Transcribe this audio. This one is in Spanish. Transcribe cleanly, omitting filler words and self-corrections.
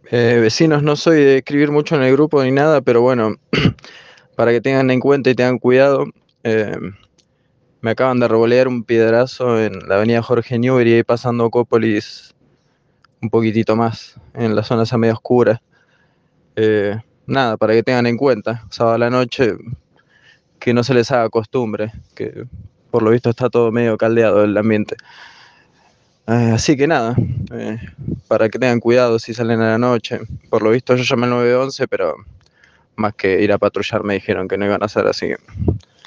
Vecinos, no soy de escribir mucho en el grupo ni nada, pero bueno, para que tengan en cuenta y tengan cuidado, eh, me acaban de revolear un piedrazo en la avenida Jorge Newbery, ahí pasando Ocópolis un poquitito más, en la zona esa medio oscura. Nada, para que tengan en cuenta, sábado a la noche, que no se les haga costumbre, que por lo visto está todo medio caldeado el ambiente. Así que nada, eh, para que tengan cuidado si salen a la noche. Por lo visto yo llamé al 911, pero más que ir a patrullar me dijeron que no iban a hacer así.